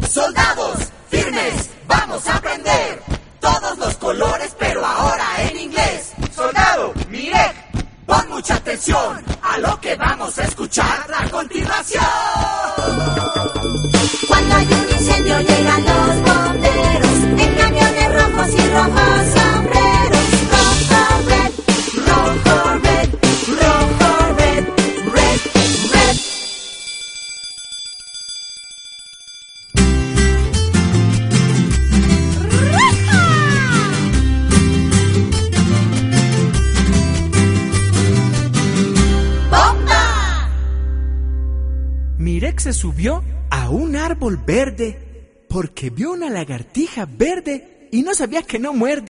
Soldados, firmes, vamos a aprender todos los colores, pero ahora en inglés. Soldado, mire, pon mucha atención a lo que vamos a escuchar a continuación. Cuando hay un incendio llegan los bomberos en camiones rojos y rojos sombreros. Rojo, red, rojo, red, rojo, red, red, red. ¡Bomba! Mirek se subió a un árbol verde porque vio una lagartija verde y no sabía que no muerde.